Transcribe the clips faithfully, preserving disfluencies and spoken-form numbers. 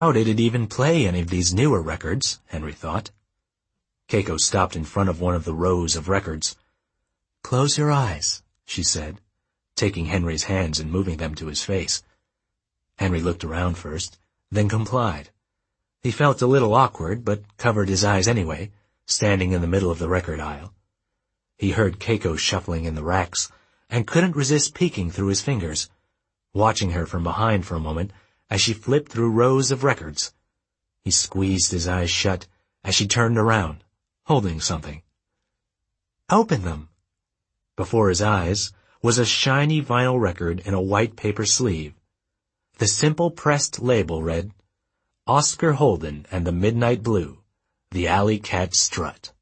How did it even play any of these newer records? Henry thought. Keiko stopped in front of one of the rows of records. "Close your eyes," she said, taking Henry's hands and moving them to his face. Henry looked around first, then complied. He felt a little awkward, but covered his eyes anyway, standing in the middle of the record aisle. He heard Keiko shuffling in the racks, and couldn't resist peeking through his fingers, watching her from behind for a moment as she flipped through rows of records. He squeezed his eyes shut as she turned around, holding something. "Open them." Before his eyes was a shiny vinyl record in a white paper sleeve. The simple pressed label read, "Oscar Holden and the Midnight Blue, the Alley Cat Strut."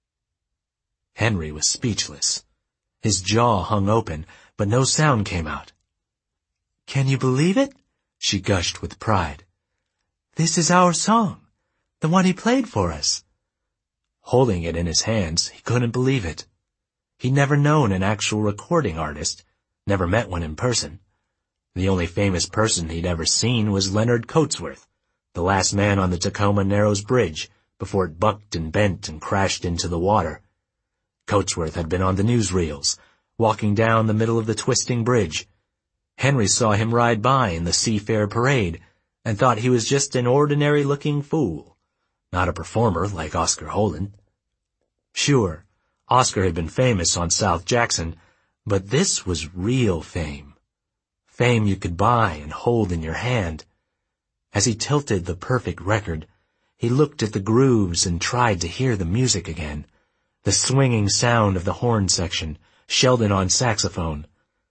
Henry was speechless. His jaw hung open, but no sound came out. "Can you believe it?" she gushed with pride. "This is our song, the one he played for us." Holding it in his hands, he couldn't believe it. He'd never known an actual recording artist, never met one in person. The only famous person he'd ever seen was Leonard Coatsworth, the last man on the Tacoma Narrows Bridge before it bucked and bent and crashed into the water. Coatsworth had been on the newsreels, walking down the middle of the twisting bridge. Henry saw him ride by in the Seafair Parade and thought he was just an ordinary-looking fool, not a performer like Oscar Holden. Sure, Oscar had been famous on South Jackson, but this was real fame. Fame you could buy and hold in your hand. As he tilted the perfect record, he looked at the grooves and tried to hear the music again, the swinging sound of the horn section, Sheldon on saxophone.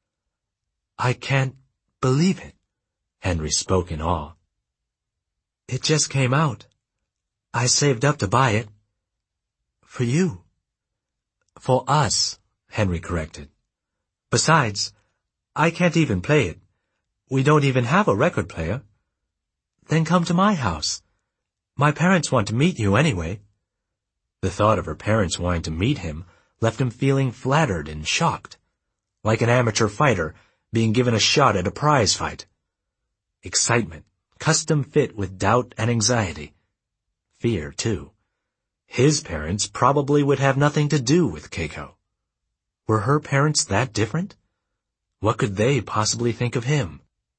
"I can't believe it," Henry spoke in awe. "It just came out. I saved up to buy it. For you." "For us," Henry corrected. "Besides, I can't even play it. We don't even have a record player." "Then come to my house. My parents want to meet you anyway." The thought of her parents wanting to meet him left him feeling flattered and shocked, like an amateur fighter being given a shot at a prize fight. Excitement, custom fit with doubt and anxiety. Fear, too. His parents probably would have nothing to do with Keiko. Were her parents that different? What could they possibly think of him?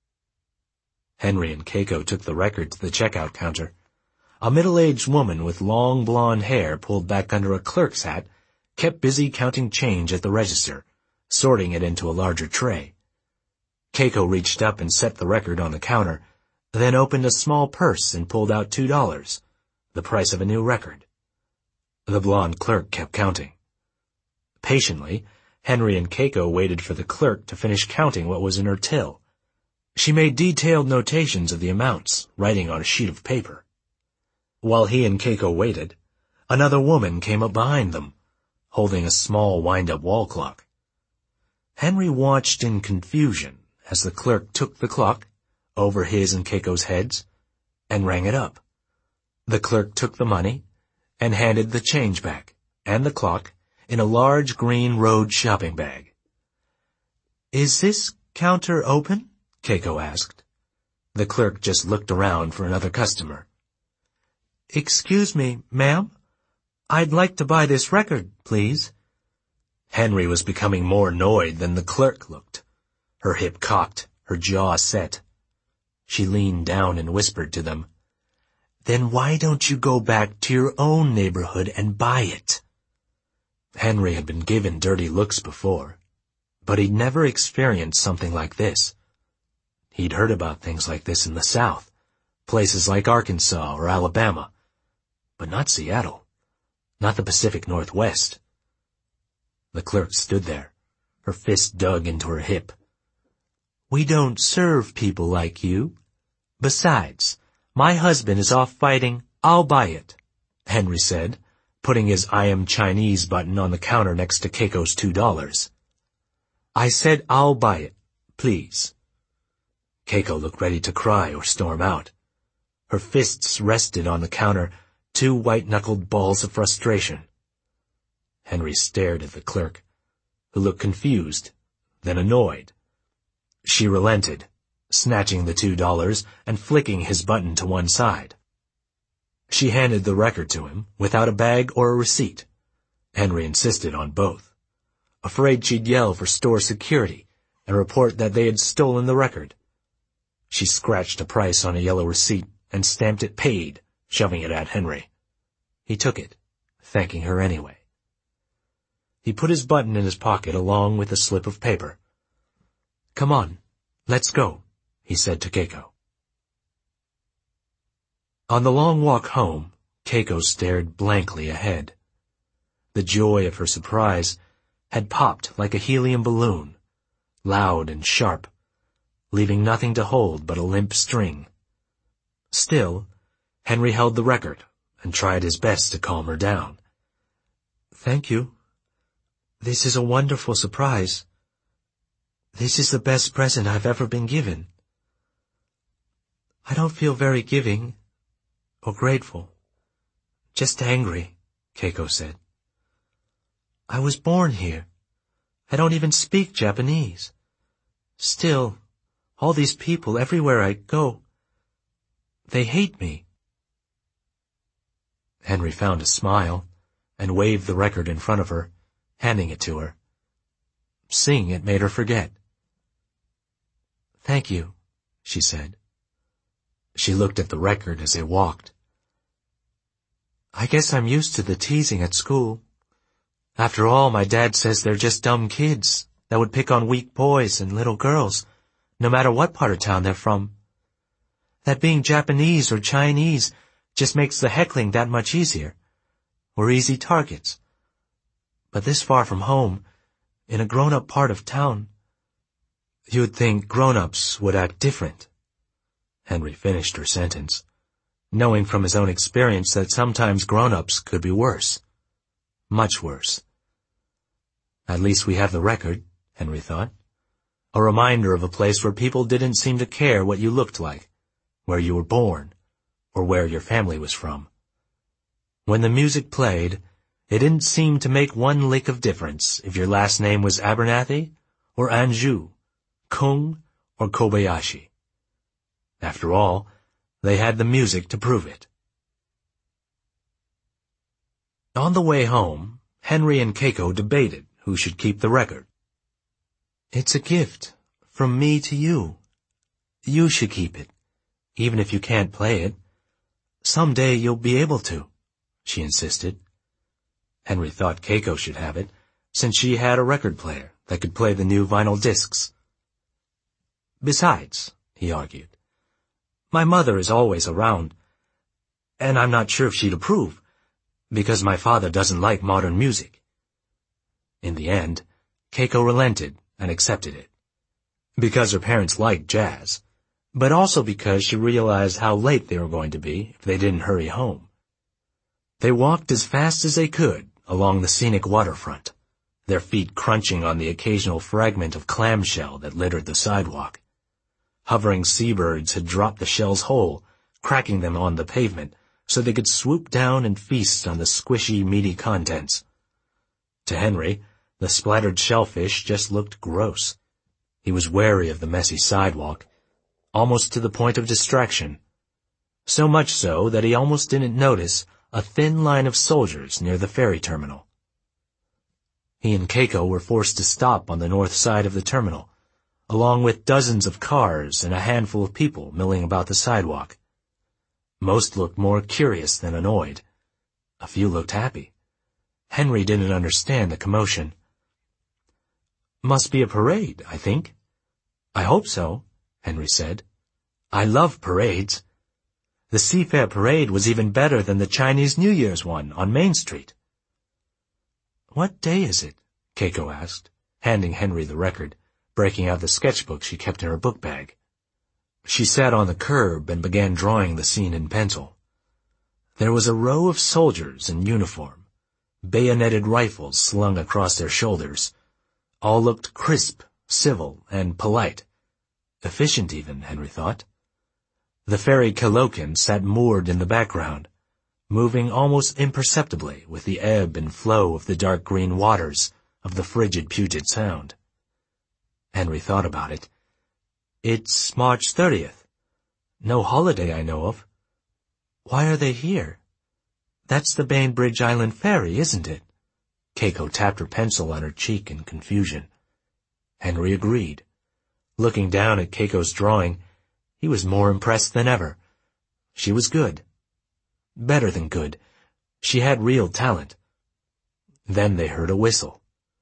Henry and Keiko took the record to the checkout counter. A middle-aged woman with long blonde hair pulled back under a clerk's hat kept busy counting change at the register, sorting it into a larger tray. Keiko reached up and set the record on the counter, then opened a small purse and pulled out two dollars, the price of a new record. The blonde clerk kept counting. Patiently, Henry and Keiko waited for the clerk to finish counting what was in her till. She made detailed notations of the amounts, writing on a sheet of paper. While he and Keiko waited, another woman came up behind them, holding a small wind-up wall clock. Henry watched in confusion as the clerk took the clock, over his and Keiko's heads, and rang it up. The clerk took the money and handed the change back, and the clock, in a large green road shopping bag. "Is this counter open?" Keiko asked. The clerk just looked around for another customer. "Excuse me, ma'am. I'd like to buy this record, please." Henry was becoming more annoyed than the clerk looked. Her hip cocked, her jaw set. She leaned down and whispered to them, "Then why don't you go back to your own neighborhood and buy it?" Henry had been given dirty looks before, but he'd never experienced something like this. He'd heard about things like this in the South, places like Arkansas or Alabama, but not Seattle, not the Pacific Northwest. The clerk stood there, her fist dug into her hip. "We don't serve people like you. Besides, my husband is off fighting. I'll buy it," Henry said, putting his I am Chinese button on the counter next to Keiko's two dollars. "I said I'll buy it, please." Keiko looked ready to cry or storm out. Her fists rested on the counter, two white-knuckled balls of frustration. Henry stared at the clerk, who looked confused, then annoyed. She relented, snatching the two dollars and flicking his button to one side. She handed the record to him, without a bag or a receipt. Henry insisted on both, afraid she'd yell for store security and report that they had stolen the record. She scratched a price on a yellow receipt and stamped it paid, shoving it at Henry. He took it, thanking her anyway. He put his button in his pocket along with a slip of paper. "Come on, let's go," he said to Keiko. On the long walk home, Keiko stared blankly ahead. The joy of her surprise had popped like a helium balloon, loud and sharp, leaving nothing to hold but a limp string. Still, Henry held the record and tried his best to calm her down. "Thank you. This is a wonderful surprise. This is the best present I've ever been given. I don't feel very giving or grateful. Just angry," Keiko said. "I was born here. I don't even speak Japanese. Still, all these people everywhere I go, they hate me." Henry found a smile and waved the record in front of her, handing it to her. Seeing it made her forget. "Thank you," she said. She looked at the record as they walked. "I guess I'm used to the teasing at school. After all, my dad says they're just dumb kids that would pick on weak boys and little girls, no matter what part of town they're from. That being Japanese or Chinese just makes the heckling that much easier. We're easy targets. But this far from home, in a grown-up part of town, you'd think grown-ups would act different." Henry finished her sentence, knowing from his own experience that sometimes grown-ups could be worse. Much worse. At least we have the record, Henry thought. A reminder of a place where people didn't seem to care what you looked like, where you were born, or where your family was from. When the music played, it didn't seem to make one lick of difference if your last name was Abernathy or Anjou, Kung or Kobayashi. After all, they had the music to prove it. On the way home, Henry and Keiko debated who should keep the record. "It's a gift, from me to you. You should keep it, even if you can't play it. Someday you'll be able to," she insisted. Henry thought Keiko should have it, since she had a record player that could play the new vinyl discs. "Besides," he argued, "my mother is always around, and I'm not sure if she'd approve, because my father doesn't like modern music." In the end, Keiko relented and accepted it, because her parents liked jazz, but also because she realized how late they were going to be if they didn't hurry home. They walked as fast as they could along the scenic waterfront, their feet crunching on the occasional fragment of clamshell that littered the sidewalk. Hovering seabirds had dropped the shells whole, cracking them on the pavement, so they could swoop down and feast on the squishy, meaty contents. To Henry, the splattered shellfish just looked gross. He was wary of the messy sidewalk, almost to the point of distraction. So much so that he almost didn't notice a thin line of soldiers near the ferry terminal. He and Keiko were forced to stop on the north side of the terminal, along with dozens of cars and a handful of people milling about the sidewalk. Most looked more curious than annoyed. A few looked happy. Henry didn't understand the commotion. "Must be a parade, I think." "I hope so," Henry said. "I love parades. The Seafair parade was even better than the Chinese New Year's one on Main Street." "What day is it?" Keiko asked, handing Henry the record, breaking out the sketchbook she kept in her book bag. She sat on the curb and began drawing the scene in pencil. There was a row of soldiers in uniform, bayoneted rifles slung across their shoulders. All looked crisp, civil, and polite. Efficient even, Henry thought. The ferry Kalokin sat moored in the background, moving almost imperceptibly with the ebb and flow of the dark green waters of the frigid Puget Sound. Henry thought about it. It's March thirtieth. No holiday I know of. Why are they here? That's the Bainbridge Island ferry, isn't it? Keiko tapped her pencil on her cheek in confusion. Henry agreed. Looking down at Keiko's drawing, he was more impressed than ever. She was good. Better than good. She had real talent. Then they heard a whistle.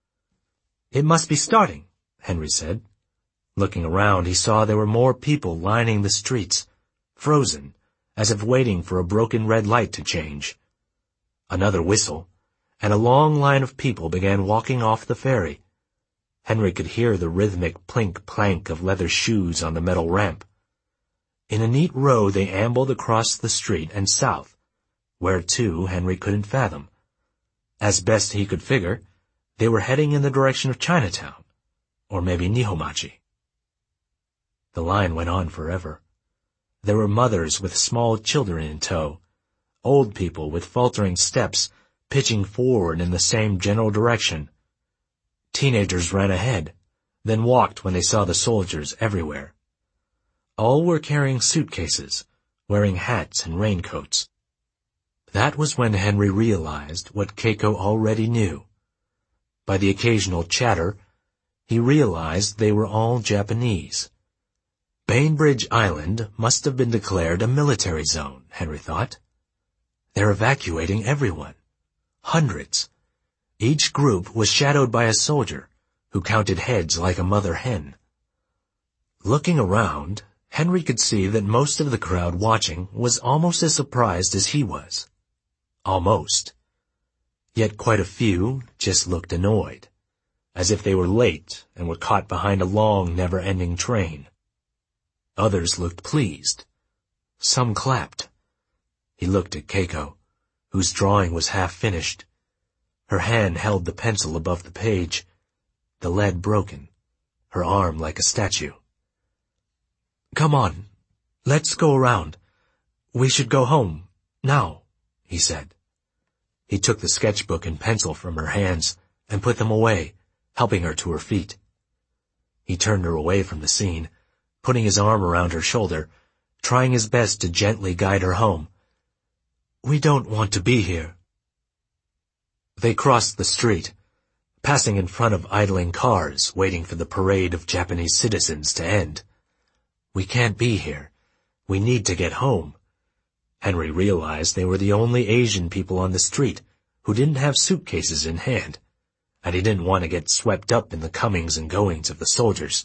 It must be starting, Henry said. Looking around, he saw there were more people lining the streets, frozen, as if waiting for a broken red light to change. Another whistle, and a long line of people began walking off the ferry. Henry could hear the rhythmic plink-plank of leather shoes on the metal ramp. In a neat row they ambled across the street and south. Where to, Henry couldn't fathom. As best he could figure, they were heading in the direction of Chinatown, or maybe Nihomachi. The line went on forever. There were mothers with small children in tow, old people with faltering steps pitching forward in the same general direction. Teenagers ran ahead, then walked when they saw the soldiers everywhere. All were carrying suitcases, wearing hats and raincoats. That was when Henry realized what Keiko already knew. By the occasional chatter, he realized they were all Japanese. Bainbridge Island must have been declared a military zone, Henry thought. They're evacuating everyone. Hundreds. Each group was shadowed by a soldier, who counted heads like a mother hen. Looking around, Henry could see that most of the crowd watching was almost as surprised as he was. Almost. Yet quite a few just looked annoyed, as if they were late and were caught behind a long, never-ending train. Others looked pleased. Some clapped. He looked at Keiko, whose drawing was half finished. Her hand held the pencil above the page, the lead broken, her arm like a statue. "Come on, let's go around. We should go home, now," he said. He took the sketchbook and pencil from her hands and put them away, helping her to her feet. He turned her away from the scene, putting his arm around her shoulder, trying his best to gently guide her home. "We don't want to be here." They crossed the street, passing in front of idling cars, waiting for the parade of Japanese citizens to end. "We can't be here. We need to get home." Henry realized they were the only Asian people on the street who didn't have suitcases in hand, and he didn't want to get swept up in the comings and goings of the soldiers.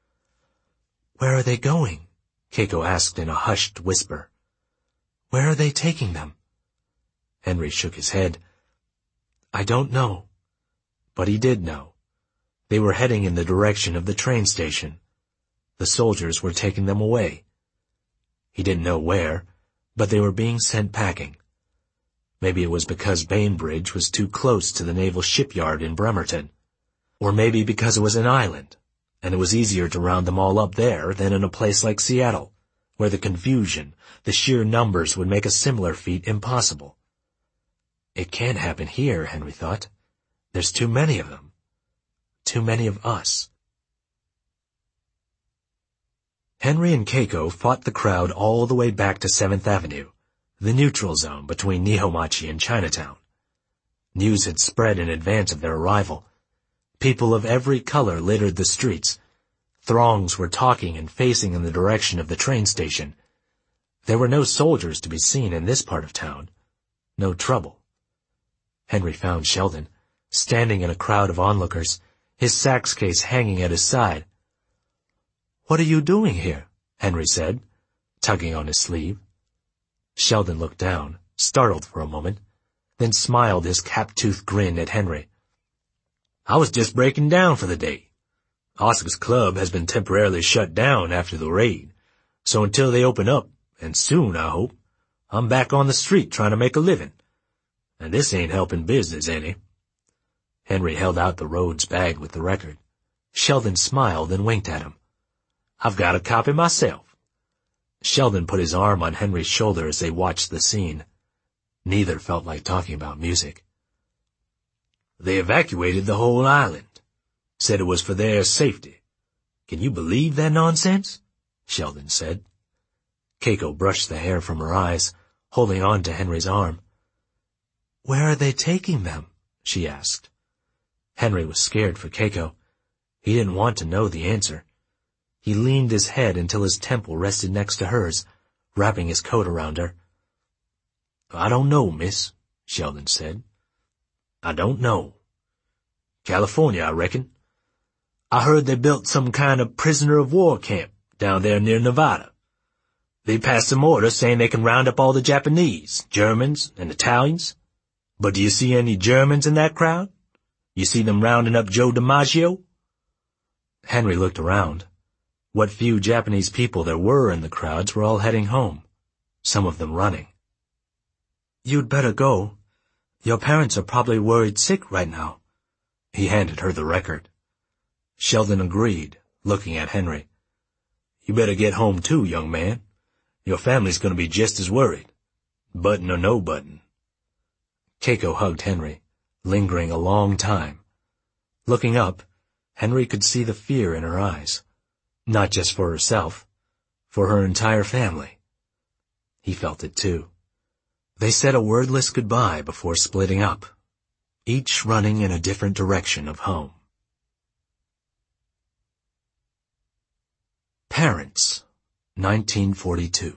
"Where are they going?" Keiko asked in a hushed whisper. "Where are they taking them?" Henry shook his head. "I don't know." But he did know. They were heading in the direction of the train station. The soldiers were taking them away. He didn't know where, but they were being sent packing. Maybe it was because Bainbridge was too close to the naval shipyard in Bremerton. Or maybe because it was an island, and it was easier to round them all up there than in a place like Seattle, where the confusion, the sheer numbers would make a similar feat impossible. It can't happen here, Henry thought. There's too many of them. Too many of us. Henry and Keiko fought the crowd all the way back to seventh Avenue, the neutral zone between Nihomachi and Chinatown. News had spread in advance of their arrival. People of every color littered the streets. Throngs were talking and facing in the direction of the train station. There were no soldiers to be seen in this part of town. No trouble. Henry found Sheldon, standing in a crowd of onlookers, his sax case hanging at his side. "What are you doing here?" Henry said, tugging on his sleeve. Sheldon looked down, startled for a moment, then smiled his cap-toothed grin at Henry. "I was just breaking down for the day. Oscar's club has been temporarily shut down after the raid, so until they open up, and soon, I hope, I'm back on the street trying to make a living. And this ain't helping business any." Henry held out the Rhodes bag with the record. Sheldon smiled and winked at him. "I've got a copy myself." Sheldon put his arm on Henry's shoulder as they watched the scene. Neither felt like talking about music. "They evacuated the whole island. Said it was for their safety. Can you believe that nonsense?" Sheldon said. Keiko brushed the hair from her eyes, holding on to Henry's arm. "Where are they taking them?" she asked. Henry was scared for Keiko. He didn't want to know the answer. He leaned his head until his temple rested next to hers, wrapping his coat around her. "I don't know, miss," Sheldon said. "I don't know. California, I reckon. I heard they built some kind of prisoner-of-war camp down there near Nevada. They passed some orders saying they can round up all the Japanese, Germans, and Italians. But do you see any Germans in that crowd? You see them rounding up Joe DiMaggio?" Henry looked around. What few Japanese people there were in the crowds were all heading home, some of them running. "You'd better go. Your parents are probably worried sick right now." He handed her the record. Sheldon agreed, looking at Henry. "You better get home too, young man. Your family's going to be just as worried, button or no button." Keiko hugged Henry, lingering a long time. Looking up, Henry could see the fear in her eyes, not just for herself, for her entire family. He felt it too. They said a wordless goodbye before splitting up, each running in a different direction of home. Parents, nineteen forty-two.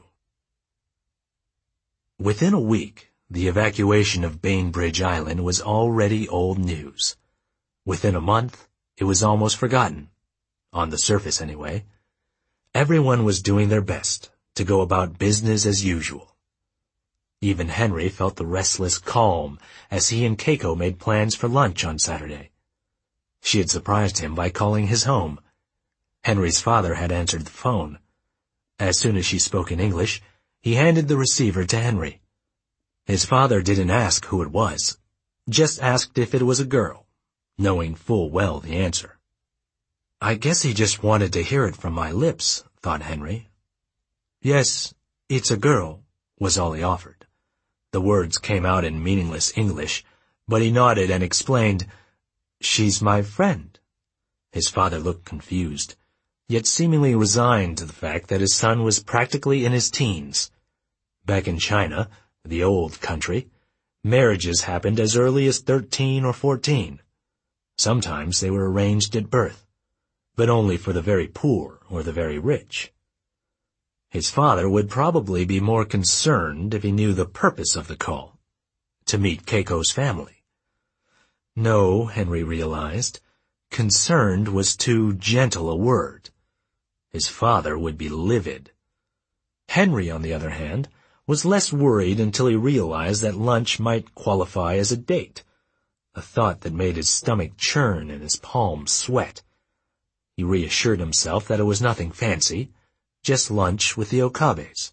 Within a week, the evacuation of Bainbridge Island was already old news. Within a month, it was almost forgotten, on the surface anyway. Everyone was doing their best to go about business as usual. Even Henry felt the restless calm as he and Keiko made plans for lunch on Saturday. She had surprised him by calling his home. Henry's father had answered the phone. As soon as she spoke in English, he handed the receiver to Henry. His father didn't ask who it was, just asked if it was a girl, knowing full well the answer. "I guess he just wanted to hear it from my lips," thought Henry. "Yes, it's a girl," was all he offered. The words came out in meaningless English, but he nodded and explained, "She's my friend." His father looked confused, yet seemingly resigned to the fact that his son was practically in his teens. Back in China, the old country, marriages happened as early as thirteen or fourteen. Sometimes they were arranged at birth, but only for the very poor or the very rich. His father would probably be more concerned if he knew the purpose of the call, to meet Keiko's family. No, Henry realized, concerned was too gentle a word. His father would be livid. Henry, on the other hand, was less worried until he realized that lunch might qualify as a date, a thought that made his stomach churn and his palms sweat. He reassured himself that it was nothing fancy, just lunch with the Okabes.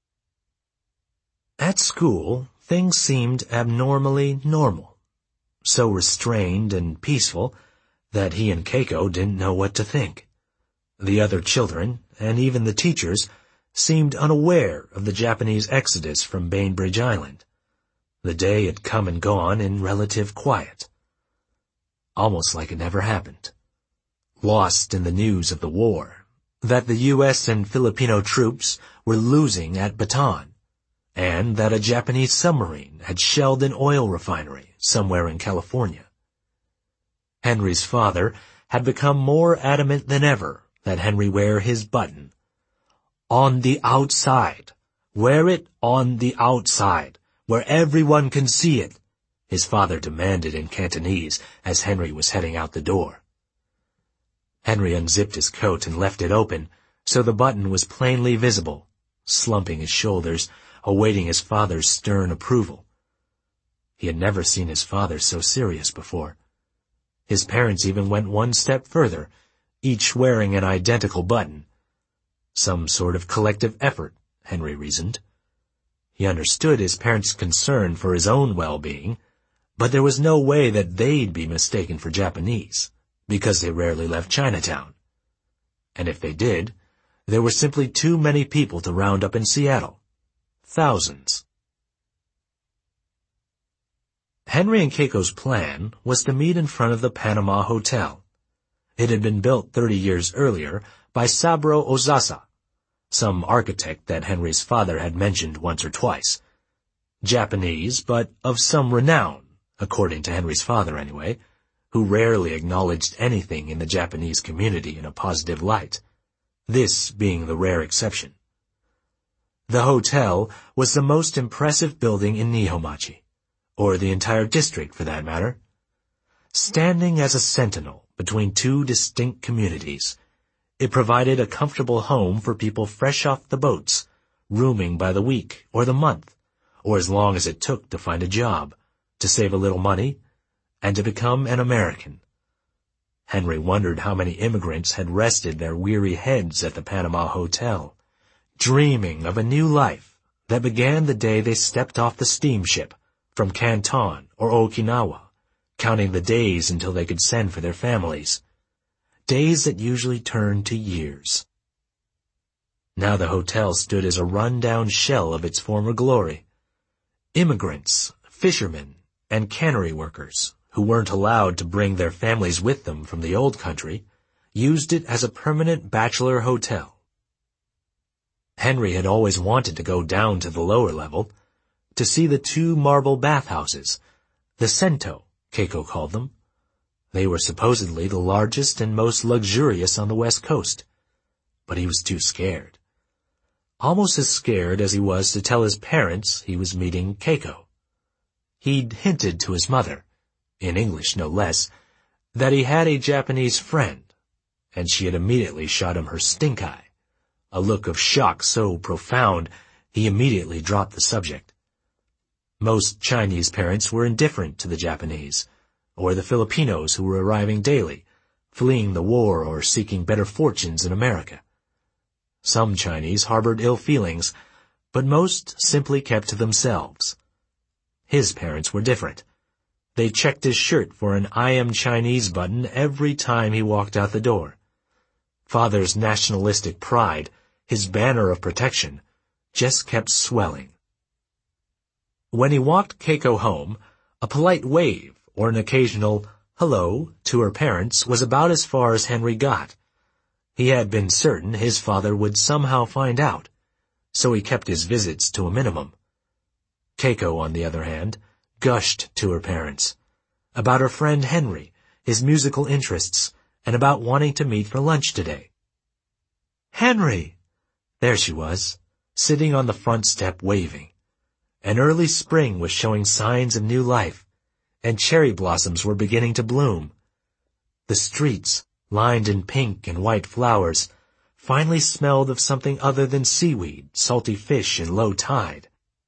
At school, things seemed abnormally normal, so restrained and peaceful that he and Keiko didn't know what to think. The other children, and even the teachers, seemed unaware of the Japanese exodus from Bainbridge Island. The day had come and gone in relative quiet, almost like it never happened. Lost in the news of the war, that the U S and Filipino troops were losing at Bataan, and that a Japanese submarine had shelled an oil refinery somewhere in California. Henry's father had become more adamant than ever that Henry wear his button. On the outside. Wear it on the outside, where everyone can see it, his father demanded in Cantonese as Henry was heading out the door. Henry unzipped his coat and left it open, so the button was plainly visible, slumping his shoulders, awaiting his father's stern approval. He had never seen his father so serious before. His parents even went one step further, each wearing an identical button. Some sort of collective effort, Henry reasoned. He understood his parents' concern for his own well-being, but there was no way that they'd be mistaken for Japanese, because they rarely left Chinatown. And if they did, there were simply too many people to round up in Seattle. Thousands. Henry and Keiko's plan was to meet in front of the Panama Hotel. It had been built thirty years earlier by Saburo Ozasa, some architect that Henry's father had mentioned once or twice. Japanese, but of some renown, according to Henry's father anyway, who rarely acknowledged anything in the Japanese community in a positive light, this being the rare exception. The hotel was the most impressive building in Nihonmachi, or the entire district for that matter. Standing as a sentinel between two distinct communities, it provided a comfortable home for people fresh off the boats, rooming by the week or the month, or as long as it took to find a job, to save a little money, and to become an American. Henry wondered how many immigrants had rested their weary heads at the Panama Hotel, dreaming of a new life that began the day they stepped off the steamship from Canton or Okinawa, counting the days until they could send for their families, days that usually turned to years. Now the hotel stood as a run-down shell of its former glory. Immigrants, fishermen, and cannery workers, who weren't allowed to bring their families with them from the old country, used it as a permanent bachelor hotel. Henry had always wanted to go down to the lower level, to see the two marble bathhouses, the Sento, Keiko called them. They were supposedly the largest and most luxurious on the West Coast, but he was too scared. Almost as scared as he was to tell his parents he was meeting Keiko. He'd hinted to his mother, in English no less, that he had a Japanese friend, and she had immediately shot him her stink eye, a look of shock so profound he immediately dropped the subject. Most Chinese parents were indifferent to the Japanese, or the Filipinos who were arriving daily, fleeing the war or seeking better fortunes in America. Some Chinese harbored ill feelings, but most simply kept to themselves. His parents were different. They checked his shirt for an I am Chinese button every time he walked out the door. Father's nationalistic pride, his banner of protection, just kept swelling. When he walked Keiko home, a polite wave or an occasional hello to her parents was about as far as Henry got. He had been certain his father would somehow find out, so he kept his visits to a minimum. Keiko, on the other hand, gushed to her parents, about her friend Henry, his musical interests, and about wanting to meet for lunch today. Henry! There she was, sitting on the front step waving. An early spring was showing signs of new life, and cherry blossoms were beginning to bloom. The streets, lined in pink and white flowers, finally smelled of something other than seaweed, salty fish, and low tide.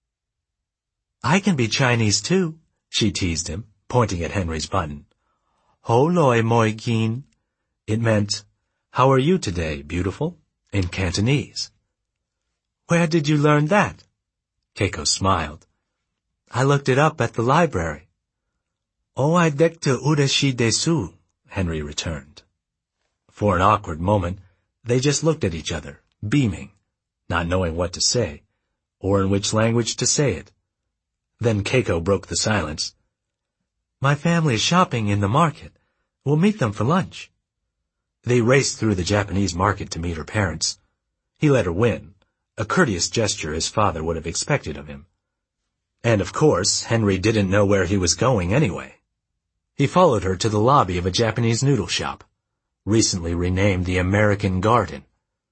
I can be Chinese too, she teased him, pointing at Henry's button. Ho loi moi gin. It meant, how are you today, beautiful, in Cantonese. Where did you learn that? Keiko smiled. I looked it up at the library. Oh, I dekta ureshi desu, Henry returned. For an awkward moment, they just looked at each other, beaming, not knowing what to say, or in which language to say it. Then Keiko broke the silence. My family is shopping in the market. We'll meet them for lunch. They raced through the Japanese market to meet her parents. He let her win, a courteous gesture his father would have expected of him. And of course, Henry didn't know where he was going anyway. He followed her to the lobby of a Japanese noodle shop, recently renamed the American Garden.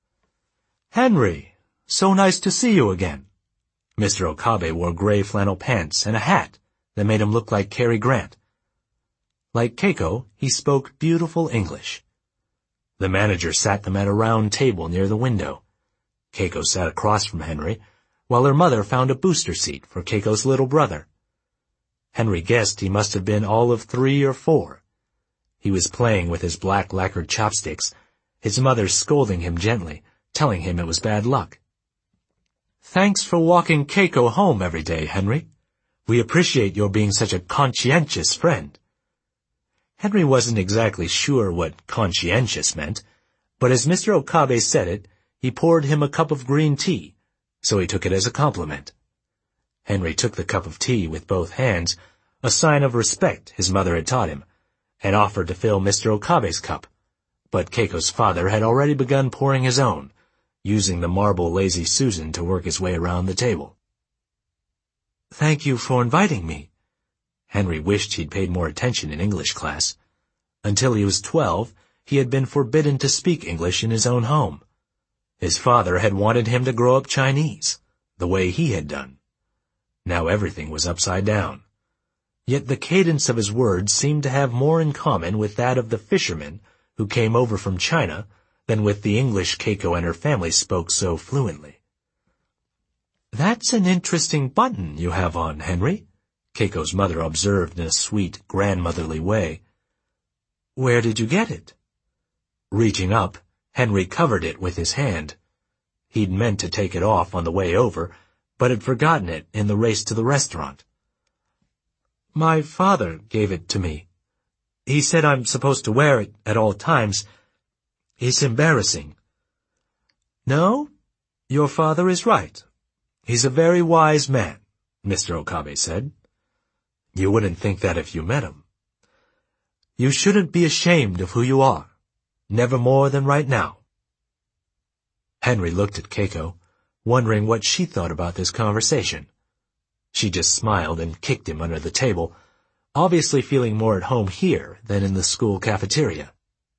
Henry, so nice to see you again. Mister Okabe wore gray flannel pants and a hat that made him look like Cary Grant. Like Keiko, he spoke beautiful English. The manager sat them at a round table near the window. Keiko sat across from Henry, while her mother found a booster seat for Keiko's little brother. Henry guessed he must have been all of three or four. He was playing with his black lacquered chopsticks, his mother scolding him gently, telling him it was bad luck. Thanks for walking Keiko home every day, Henry. We appreciate your being such a conscientious friend. Henry wasn't exactly sure what conscientious meant, but as Mister Okabe said it, he poured him a cup of green tea, so he took it as a compliment. Henry took the cup of tea with both hands, a sign of respect his mother had taught him, and offered to fill Mister Okabe's cup, but Keiko's father had already begun pouring his own, using the marble Lazy Susan to work his way around the table. "Thank you for inviting me." Henry wished he'd paid more attention in English class. Until he was twelve, he had been forbidden to speak English in his own home. His father had wanted him to grow up Chinese, the way he had done. Now everything was upside down. Yet the cadence of his words seemed to have more in common with that of the fishermen who came over from China than with the English Keiko and her family spoke so fluently. "That's an interesting button you have on, Henry," Keiko's mother observed in a sweet, grandmotherly way. "Where did you get it?" Reaching up, Henry covered it with his hand. He'd meant to take it off on the way over, but had forgotten it in the race to the restaurant. "My father gave it to me. He said I'm supposed to wear it at all times. It's embarrassing." "No, your father is right. He's a very wise man," Mister Okabe said. "You wouldn't think that if you met him. You shouldn't be ashamed of who you are, never more than right now." Henry looked at Keiko, wondering what she thought about this conversation. She just smiled and kicked him under the table, obviously feeling more at home here than in the school cafeteria.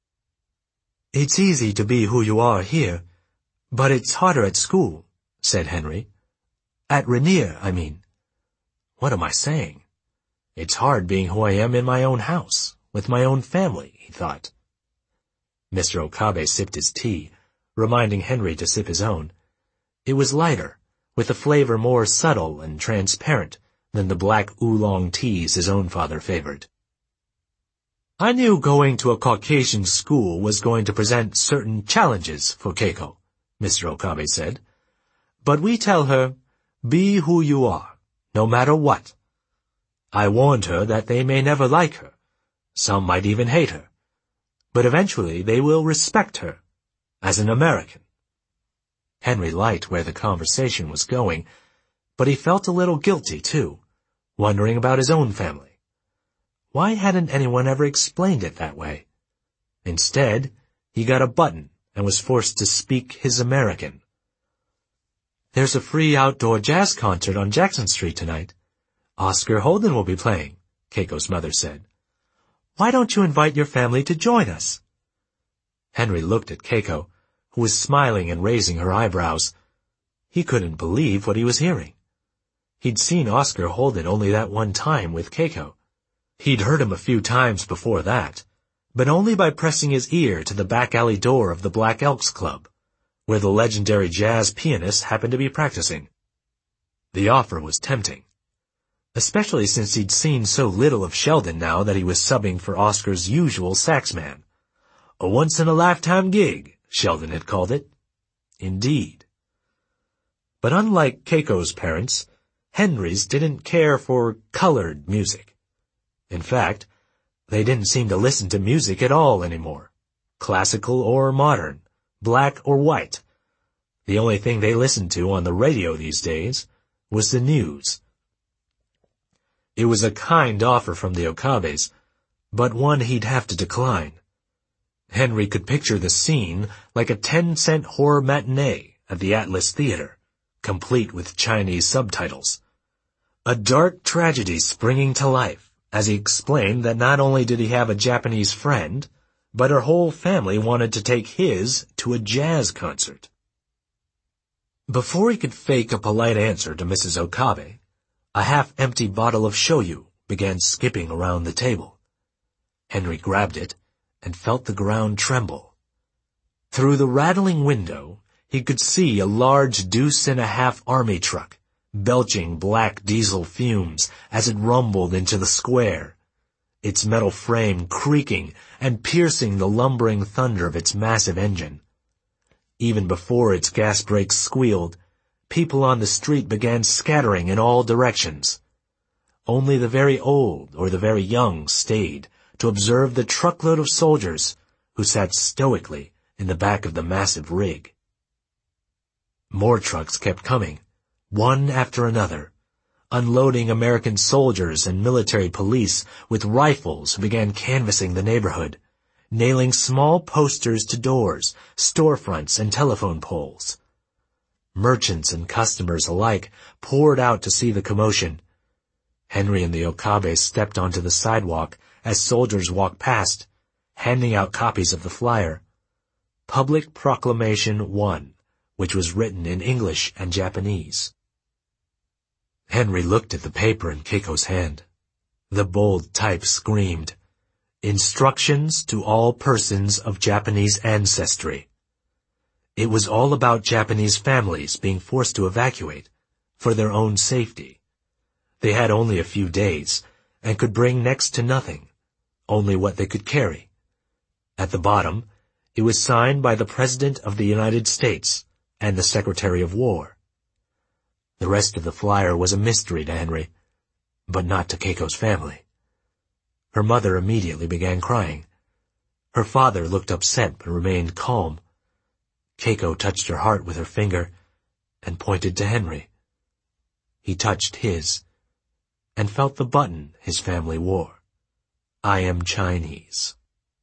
"It's easy to be who you are here, but it's harder at school," said Henry. "At Rainier, I mean." What am I saying? It's hard being who I am in my own house, with my own family, he thought. Mister Okabe sipped his tea, reminding Henry to sip his own. It was lighter, with a flavor more subtle and transparent than the black oolong teas his own father favored. "I knew going to a Caucasian school was going to present certain challenges for Keiko," Mister Okabe said. "But we tell her, be who you are, no matter what. I warned her that they may never like her. Some might even hate her. But eventually they will respect her, as an American." Henry liked where the conversation was going, but he felt a little guilty, too, wondering about his own family. Why hadn't anyone ever explained it that way? Instead, he got a button and was forced to speak his American. "There's a free outdoor jazz concert on Jackson Street tonight. Oscar Holden will be playing," Keiko's mother said. "Why don't you invite your family to join us?" Henry looked at Keiko, who was smiling and raising her eyebrows. He couldn't believe what he was hearing. He'd seen Oscar Holden only that one time with Keiko. He'd heard him a few times before that, but only by pressing his ear to the back alley door of the Black Elks Club, where the legendary jazz pianist happened to be practicing. The offer was tempting, especially since he'd seen so little of Sheldon now that he was subbing for Oscar's usual saxman. A once-in-a-lifetime gig, Sheldon had called it. Indeed. But unlike Keiko's parents, Henry's didn't care for colored music. In fact, they didn't seem to listen to music at all anymore, classical or modern, black or white. The only thing they listened to on the radio these days was the news. It was a kind offer from the Okabes, but one he'd have to decline. Henry could picture the scene like a ten-cent horror matinee at the Atlas Theater, complete with Chinese subtitles. A dark tragedy springing to life, as he explained that not only did he have a Japanese friend, but her whole family wanted to take his to a jazz concert. Before he could fake a polite answer to Missus Okabe, a half-empty bottle of shoyu began skipping around the table. Henry grabbed it and felt the ground tremble. Through the rattling window, he could see a large deuce-and-a-half army truck, belching black diesel fumes as it rumbled into the square, its metal frame creaking and piercing the lumbering thunder of its massive engine. Even before its gas brakes squealed, people on the street began scattering in all directions. Only the very old or the very young stayed to observe the truckload of soldiers who sat stoically in the back of the massive rig. More trucks kept coming, one after another, unloading American soldiers and military police with rifles who began canvassing the neighborhood, nailing small posters to doors, storefronts, and telephone poles. Merchants and customers alike poured out to see the commotion. Henry and the Okabe stepped onto the sidewalk as soldiers walked past, handing out copies of the flyer. Public Proclamation one, which was written in English and Japanese. Henry looked at the paper in Keiko's hand. The bold type screamed, "Instructions to all persons of Japanese ancestry." It was all about Japanese families being forced to evacuate for their own safety. They had only a few days and could bring next to nothing, only what they could carry. At the bottom, it was signed by the President of the United States and the Secretary of War. The rest of the flyer was a mystery to Henry, but not to Keiko's family. Her mother immediately began crying. Her father looked upset but remained calm. Keiko touched her heart with her finger and pointed to Henry. He touched his and felt the button his family wore. "I am Chinese."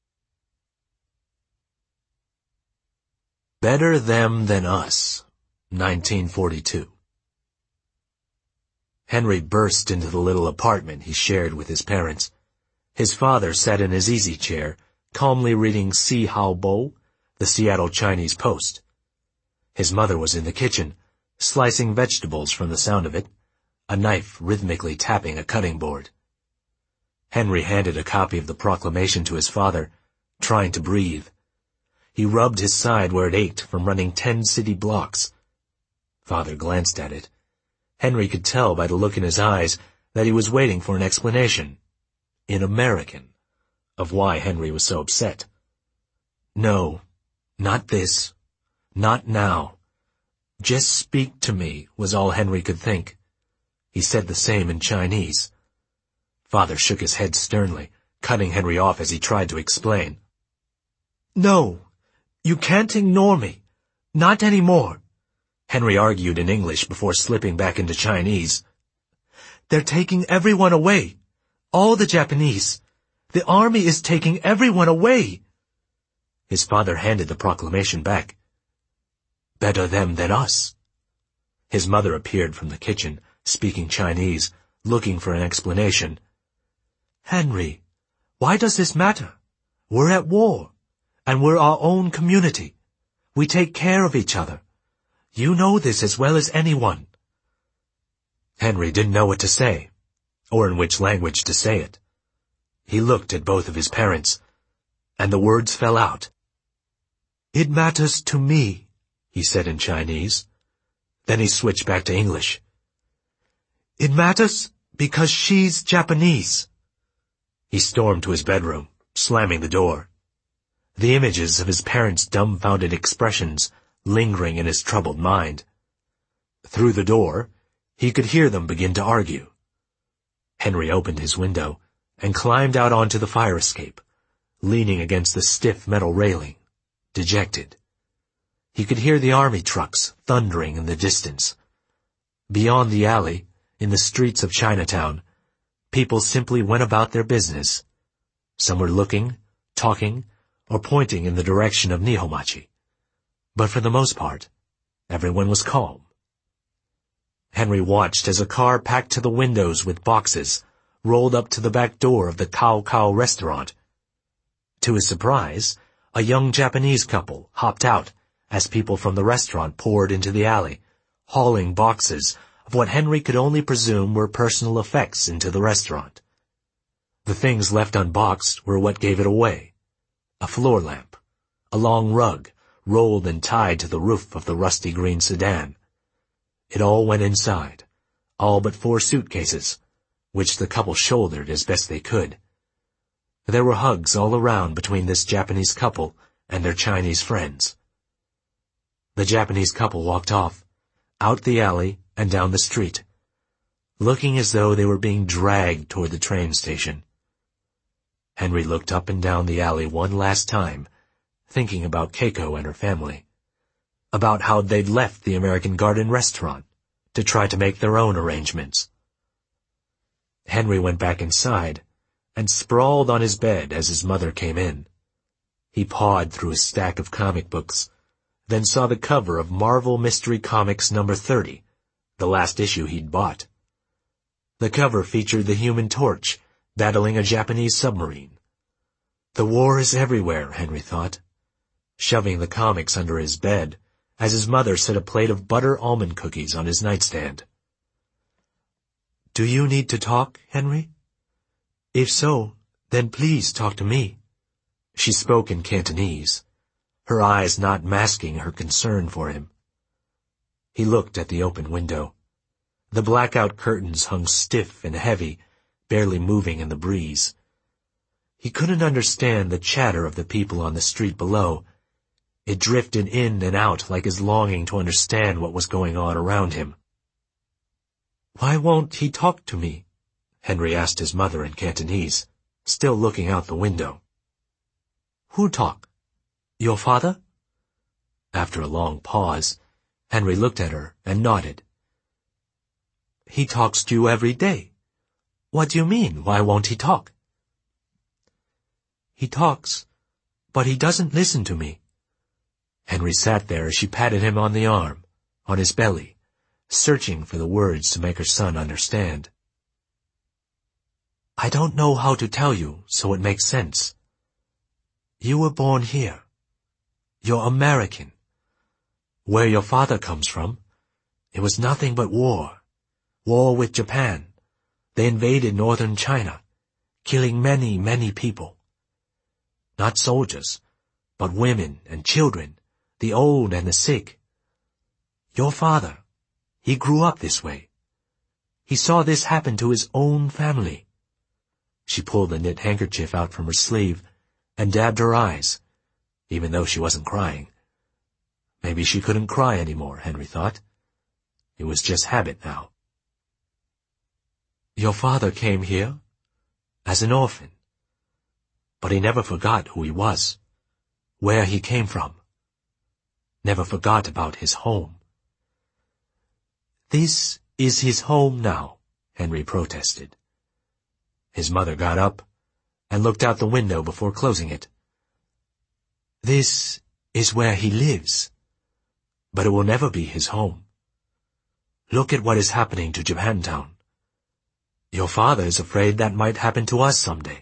Better Them Than Us, nineteen forty-two. Henry burst into the little apartment he shared with his parents. His father sat in his easy chair, calmly reading Si Hao Bo, the Seattle Chinese Post. His mother was in the kitchen, slicing vegetables from the sound of it, a knife rhythmically tapping a cutting board. Henry handed a copy of the proclamation to his father, trying to breathe. He rubbed his side where it ached from running ten city blocks. Father glanced at it. Henry could tell by the look in his eyes that he was waiting for an explanation, in American, of why Henry was so upset. "No, not this. Not now. Just speak to me," was all Henry could think. He said the same in Chinese. Father shook his head sternly, cutting Henry off as he tried to explain. "No, you can't ignore me. Not anymore," Henry argued in English before slipping back into Chinese. "They're taking everyone away. All the Japanese. The army is taking everyone away." His father handed the proclamation back. "Better them than us." His mother appeared from the kitchen, speaking Chinese, looking for an explanation. "Henry, why does this matter? We're at war, and we're our own community. We take care of each other. You know this as well as anyone." Henry didn't know what to say, or in which language to say it. He looked at both of his parents, and the words fell out. "It matters to me," he said in Chinese. Then he switched back to English. "It matters because she's Japanese." He stormed to his bedroom, slamming the door. The images of his parents' dumbfounded expressions lingering in his troubled mind. Through the door, he could hear them begin to argue. Henry opened his window and climbed out onto the fire escape, leaning against the stiff metal railing, dejected. He could hear the army trucks thundering in the distance. Beyond the alley, in the streets of Chinatown, people simply went about their business. Some were looking, talking, or pointing in the direction of Nihomachi. But for the most part, everyone was calm. Henry watched as a car packed to the windows with boxes rolled up to the back door of the Cao Cao restaurant. To his surprise, a young Japanese couple hopped out as people from the restaurant poured into the alley, hauling boxes of what Henry could only presume were personal effects into the restaurant. The things left unboxed were what gave it away. A floor lamp, a long rug, rolled and tied to the roof of the rusty green sedan. It all went inside, all but four suitcases, which the couple shouldered as best they could. There were hugs all around between this Japanese couple and their Chinese friends. The Japanese couple walked off, out the alley and down the street, looking as though they were being dragged toward the train station. Henry looked up and down the alley one last time, thinking about Keiko and her family, about how they'd left the American Garden restaurant to try to make their own arrangements. Henry went back inside and sprawled on his bed as his mother came in. He pawed through a stack of comic books, then saw the cover of Marvel Mystery Comics number thirty, the last issue he'd bought. The cover featured the Human Torch battling a Japanese submarine. The war is everywhere, Henry thought, shoving the comics under his bed as his mother set a plate of butter almond cookies on his nightstand. "Do you need to talk, Henry? If so, then please talk to me." She spoke in Cantonese, her eyes not masking her concern for him. He looked at the open window. The blackout curtains hung stiff and heavy, barely moving in the breeze. He couldn't understand the chatter of the people on the street below. It drifted in and out like his longing to understand what was going on around him. "Why won't he talk to me?" Henry asked his mother in Cantonese, still looking out the window. "Who talk? Your father?" After a long pause, Henry looked at her and nodded. "He talks to you every day. What do you mean, why won't he talk?" "He talks, but he doesn't listen to me." Henry sat there as she patted him on the arm, on his belly, searching for the words to make her son understand. "I don't know how to tell you so it makes sense. You were born here. You're American. Where your father comes from, it was nothing but war. War with Japan. They invaded northern China, killing many, many people. Not soldiers, but women and children, the old and the sick. Your father, he grew up this way. He saw this happen to his own family." She pulled the knit handkerchief out from her sleeve and dabbed her eyes, even though she wasn't crying. Maybe she couldn't cry anymore, Henry thought. It was just habit now. "Your father came here as an orphan, but he never forgot who he was, where he came from. Never forgot about his home." "This is his home now," Henry protested. His mother got up and looked out the window before closing it. "This is where he lives, but it will never be his home. Look at what is happening to Japantown. Your father is afraid that might happen to us someday.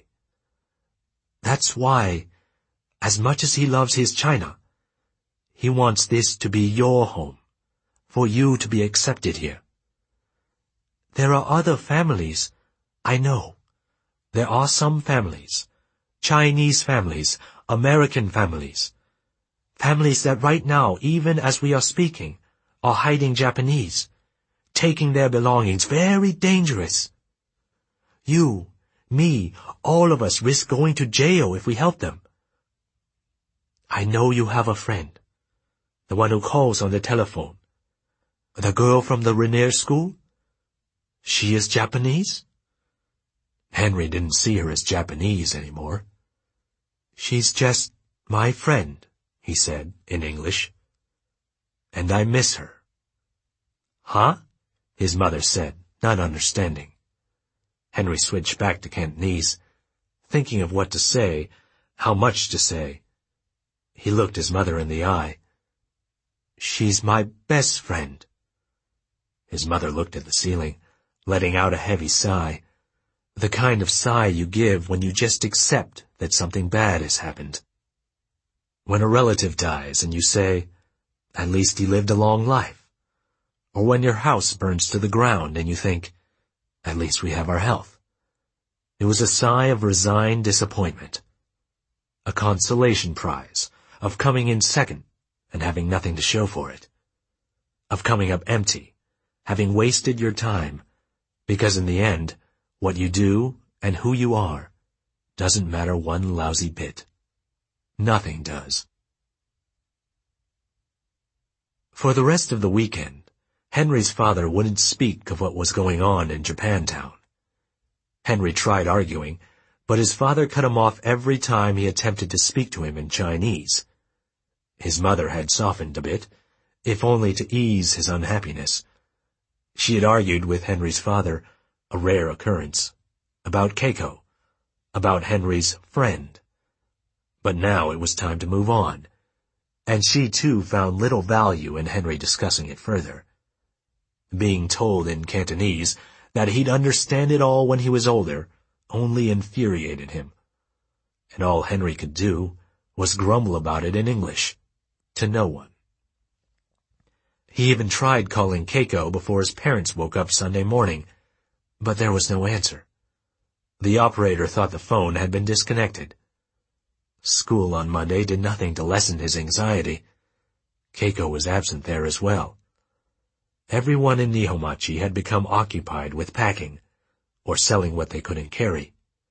That's why, as much as he loves his China, he wants this to be your home, for you to be accepted here. There are other families, I know. There are some families, Chinese families, American families, families that right now, even as we are speaking, are hiding Japanese, taking their belongings, very dangerous. You, me, all of us risk going to jail if we help them. I know you have a friend, the one who calls on the telephone. The girl from the Rainier School? She is Japanese?" Henry didn't see her as Japanese anymore. "She's just my friend," he said in English. "And I miss her." "Huh?" his mother said, not understanding. Henry switched back to Cantonese, thinking of what to say, how much to say. He looked his mother in the eye. "She's my best friend." His mother looked at the ceiling, letting out a heavy sigh, the kind of sigh you give when you just accept that something bad has happened. When a relative dies and you say, "At least he lived a long life," or when your house burns to the ground and you think, "At least we have our health." It was a sigh of resigned disappointment, a consolation prize of coming in second and having nothing to show for it, of coming up empty, having wasted your time, because in the end, what you do and who you are doesn't matter one lousy bit. Nothing does. For the rest of the weekend, Henry's father wouldn't speak of what was going on in Japantown. Henry tried arguing, but his father cut him off every time he attempted to speak to him in Chinese. His mother had softened a bit, if only to ease his unhappiness. She had argued with Henry's father, a rare occurrence, about Keiko, about Henry's friend. But now it was time to move on. and she too found little value in Henry discussing it further. Being told in Cantonese that he'd understand it all when he was older only infuriated him, and all Henry could do was grumble about it in English, to no one. He even tried calling Keiko before his parents woke up Sunday morning, but there was no answer. The operator thought the phone had been disconnected. School on Monday did nothing to lessen his anxiety. Keiko was absent there as well. Everyone in Nihonmachi had become occupied with packing, or selling what they couldn't carry.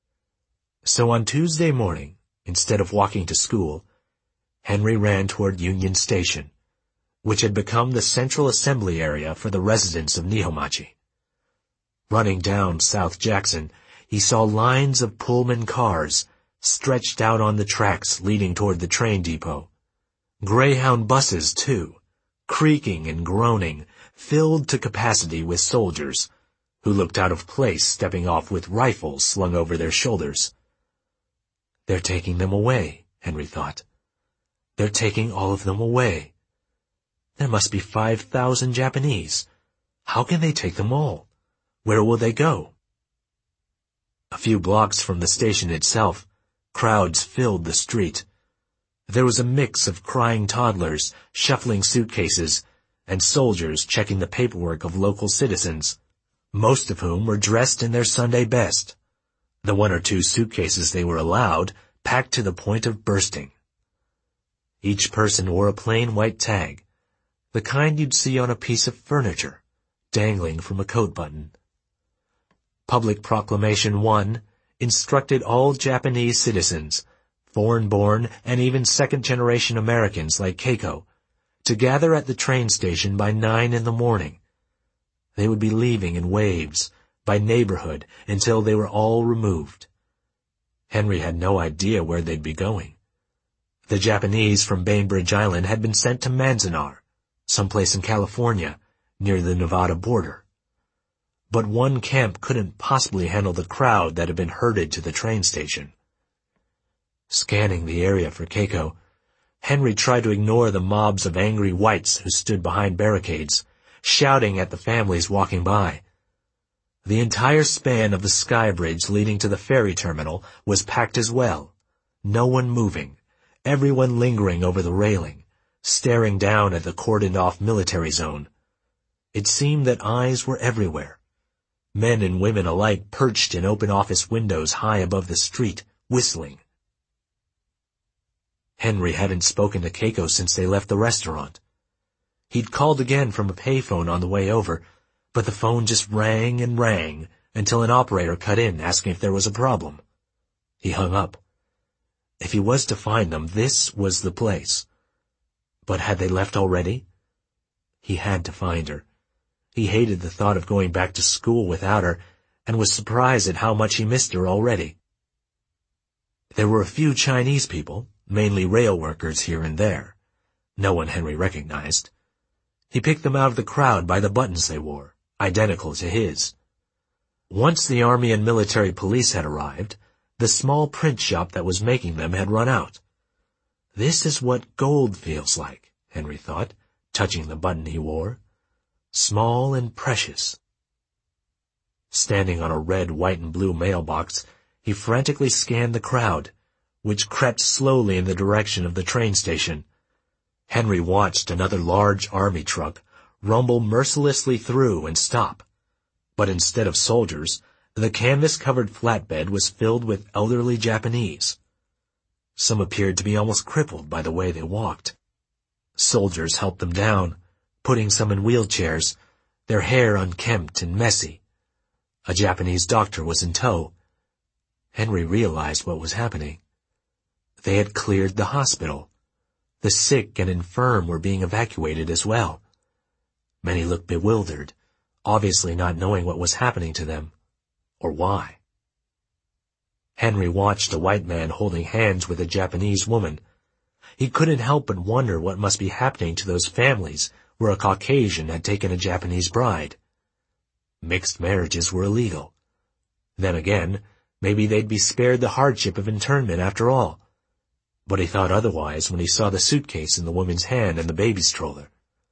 So on Tuesday morning, instead of walking to school, Henry ran toward Union Station, which had become the central assembly area for the residents of Nihonmachi. Running down South Jackson, he saw lines of Pullman cars stretched out on the tracks leading toward the train depot. Greyhound buses, too, creaking and groaning, filled to capacity with soldiers, who looked out of place stepping off with rifles slung over their shoulders. They're taking them away, Henry thought. They're taking all of them away. There must be five thousand Japanese. How can they take them all? Where will they go? A few blocks from the station itself, crowds filled the street. There was a mix of crying toddlers, shuffling suitcases, and soldiers checking the paperwork of local citizens, most of whom were dressed in their Sunday best. The one or two suitcases they were allowed packed to the point of bursting. Each person wore a plain white tag, the kind you'd see on a piece of furniture, dangling from a coat button. Public Proclamation one instructed all Japanese citizens, foreign-born and even second-generation Americans like Keiko, to gather at the train station by nine in the morning. They would be leaving in waves, by neighborhood, until they were all removed. Henry had no idea where they'd be going. The Japanese from Bainbridge Island had been sent to Manzanar, someplace in California, near the Nevada border. But one camp couldn't possibly handle the crowd that had been herded to the train station. Scanning the area for Keiko, Henry tried to ignore the mobs of angry whites who stood behind barricades, shouting at the families walking by. The entire span of the sky bridge leading to the ferry terminal was packed as well, no one moving, everyone lingering over the railing, staring down at the cordoned-off military zone. It seemed that eyes were everywhere. Men and women alike perched in open office windows high above the street, whistling. Henry hadn't spoken to Keiko since they left the restaurant. He'd called again from a payphone on the way over, but the phone just rang and rang until an operator cut in asking if there was a problem. He hung up. If he was to find them, this was the place. But had they left already? He had to find her. He hated the thought of going back to school without her, and was surprised at how much he missed her already. There were a few Chinese people, mainly rail workers here and there. No one Henry recognized. He picked them out of the crowd by the buttons they wore, identical to his. Once the army and military police had arrived, the small print shop that was making them had run out. This is what gold feels like, Henry thought, touching the button he wore. Small and precious. Standing on a red, white, and blue mailbox, he frantically scanned the crowd, which crept slowly in the direction of the train station. Henry watched another large army truck rumble mercilessly through and stop. But instead of soldiers, the canvas-covered flatbed was filled with elderly Japanese. Some appeared to be almost crippled by the way they walked. Soldiers helped them down, putting some in wheelchairs, their hair unkempt and messy. A Japanese doctor was in tow. Henry realized what was happening. They had cleared the hospital. The sick and infirm were being evacuated as well. Many looked bewildered, obviously not knowing what was happening to them, or why. Henry watched a white man holding hands with a Japanese woman. He couldn't help but wonder what must be happening to those families where a Caucasian had taken a Japanese bride. Mixed marriages were illegal. Then again, maybe they'd be spared the hardship of internment after all. but he thought otherwise when he saw the suitcase in the woman's hand and the baby stroller.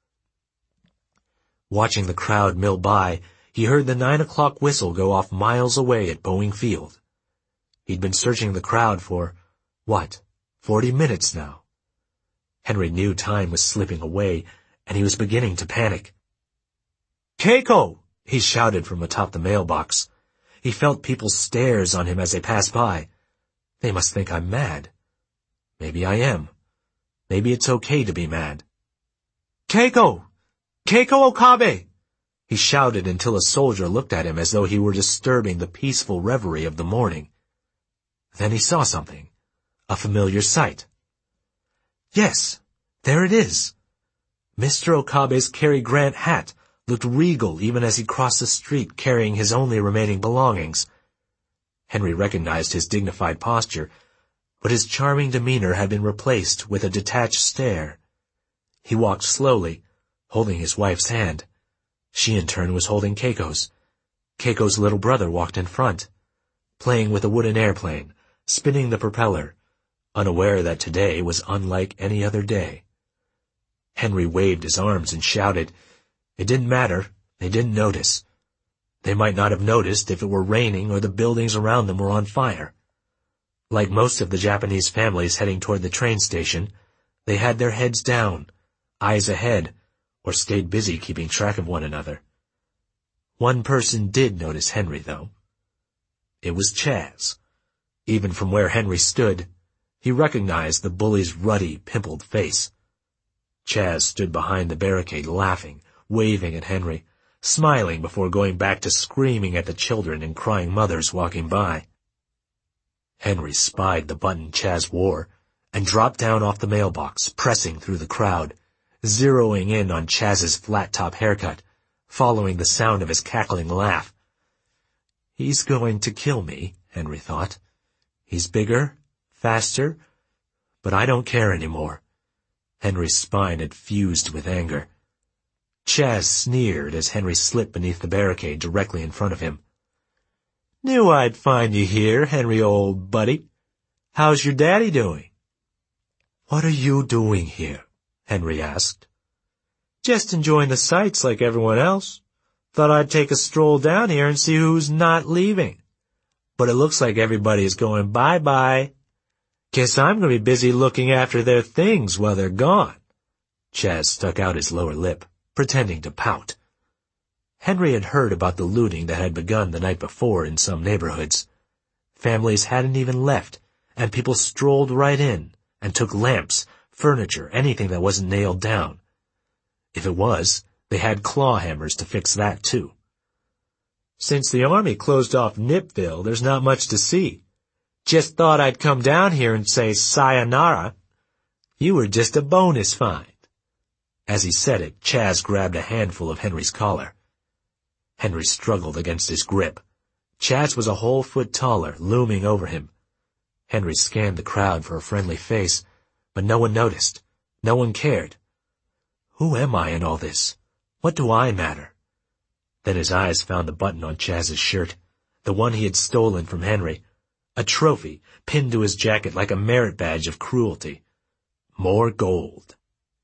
Watching the crowd mill by, he heard the nine o'clock whistle go off miles away at Boeing Field. He'd been searching the crowd for, what, forty minutes now. Henry knew time was slipping away, and he was beginning to panic. "Keiko!" he shouted from atop the mailbox. He felt people's stares on him as they passed by. They must think I'm mad. Maybe I am. Maybe it's okay to be mad. "Keiko! Keiko Okabe!" he shouted until a soldier looked at him as though he were disturbing the peaceful reverie of the morning. Then he saw something, a familiar sight. Yes, there it is. Mister Okabe's Cary Grant hat looked regal even as he crossed the street carrying his only remaining belongings. Henry recognized his dignified posture, but his charming demeanor had been replaced with a detached stare. He walked slowly, holding his wife's hand. She in turn was holding Keiko's. Keiko's little brother walked in front, playing with a wooden airplane, spinning the propeller, unaware that today was unlike any other day. Henry waved his arms and shouted. It didn't matter. They didn't notice. They might not have noticed if it were raining or the buildings around them were on fire. Like most of the Japanese families heading toward the train station, they had their heads down, eyes ahead, or stayed busy keeping track of one another. One person did notice Henry, though. It was Chaz. Even from where Henry stood, he recognized the bully's ruddy, pimpled face. Chaz stood behind the barricade laughing, waving at Henry, smiling before going back to screaming at the children and crying mothers walking by. Henry spied the button Chaz wore and dropped down off the mailbox, pressing through the crowd, zeroing in on Chaz's flat-top haircut, following the sound of his cackling laugh. He's going to kill me, Henry thought. He's bigger, faster, but I don't care anymore. Henry's spine had fused with anger. Chaz sneered as Henry slipped beneath the barricade directly in front of him. Knew I'd find you here, Henry, old buddy. How's your daddy doing? What are you doing here? Henry asked. Just enjoying the sights like everyone else. Thought I'd take a stroll down here and see who's not leaving. But it looks like everybody is going bye-bye. Guess I'm going to be busy looking after their things while they're gone. Chaz stuck out his lower lip, pretending to pout. Henry had heard about the looting that had begun the night before in some neighborhoods. Families hadn't even left, and people strolled right in and took lamps, furniture, anything that wasn't nailed down. If it was, they had claw hammers to fix that too. Since the army closed off Nipville, there's not much to see. Just thought I'd come down here and say sayonara. You were just a bonus find. As he said it, Chaz grabbed a handful of Henry's collar. Henry struggled against his grip. Chaz was a whole foot taller, looming over him. Henry scanned the crowd for a friendly face, but no one noticed. No one cared. Who am I in all this? What do I matter? Then his eyes found the button on Chaz's shirt, the one he had stolen from Henry, a trophy pinned to his jacket like a merit badge of cruelty. More gold.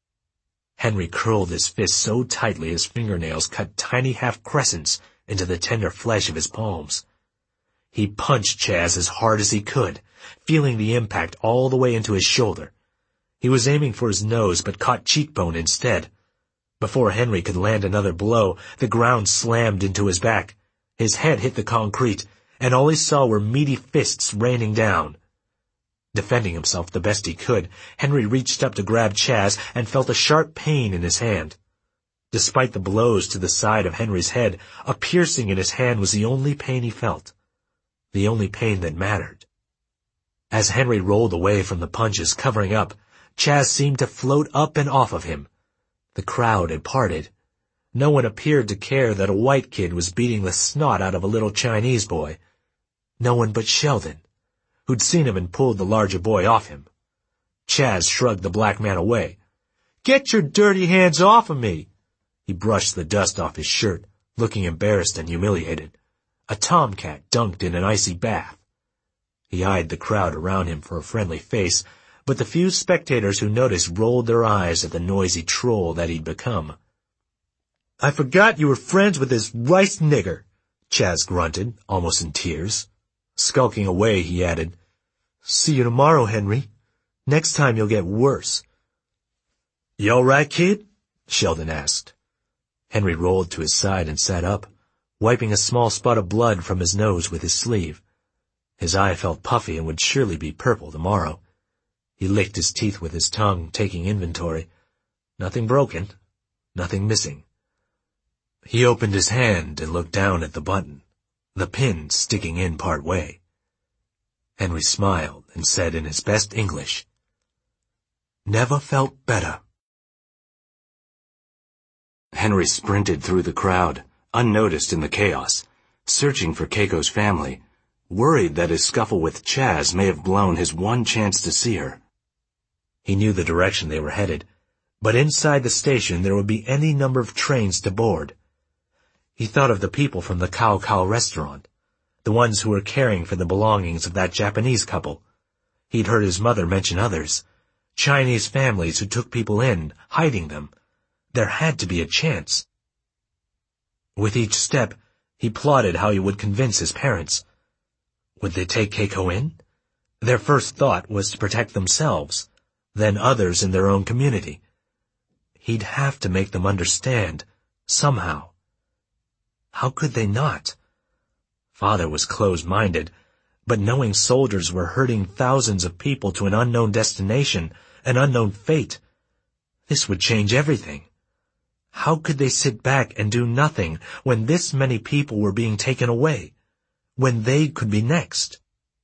Henry curled his fist so tightly his fingernails cut tiny half-crescents into the tender flesh of his palms. He punched Chaz as hard as he could, feeling the impact all the way into his shoulder. He was aiming for his nose, but caught cheekbone instead. Before Henry could land another blow, the ground slammed into his back. His head hit the concrete, and all he saw were meaty fists raining down. Defending himself the best he could, Henry reached up to grab Chaz and felt a sharp pain in his hand. Despite the blows to the side of Henry's head, a piercing in his hand was the only pain he felt. The only pain that mattered. As Henry rolled away from the punches covering up, Chaz seemed to float up and off of him. The crowd had parted. No one appeared to care that a white kid was beating the snot out of a little Chinese boy. No one but Sheldon, who'd seen him and pulled the larger boy off him. Chaz shrugged the black man away. Get your dirty hands off of me! He brushed the dust off his shirt, looking embarrassed and humiliated. A tomcat dunked in an icy bath. He eyed the crowd around him for a friendly face, but the few spectators who noticed rolled their eyes at the noisy troll that he'd become. "I forgot you were friends with this rice nigger," Chaz grunted, almost in tears. Skulking away, he added, "See you tomorrow, Henry. Next time you'll get worse." "You all right, kid?" Sheldon asked. Henry rolled to his side and sat up, wiping a small spot of blood from his nose with his sleeve. His eye felt puffy and would surely be purple tomorrow. He licked his teeth with his tongue, taking inventory. Nothing broken, nothing missing. He opened his hand and looked down at the button, the pin sticking in part way. Henry smiled and said in his best English, "Never felt better." Henry sprinted through the crowd, unnoticed in the chaos, searching for Keiko's family, worried that his scuffle with Chaz may have blown his one chance to see her. He knew the direction they were headed, but inside the station there would be any number of trains to board. He thought of the people from the Cao Cao restaurant, the ones who were caring for the belongings of that Japanese couple. He'd heard his mother mention others, Chinese families who took people in, hiding them. There had to be a chance. With each step, he plotted how he would convince his parents. Would they take Keiko in? Their first thought was to protect themselves, then others in their own community. He'd have to make them understand, somehow. How could they not? Father was close-minded, but knowing soldiers were herding thousands of people to an unknown destination, an unknown fate, this would change everything. How could they sit back and do nothing when this many people were being taken away, when they could be next?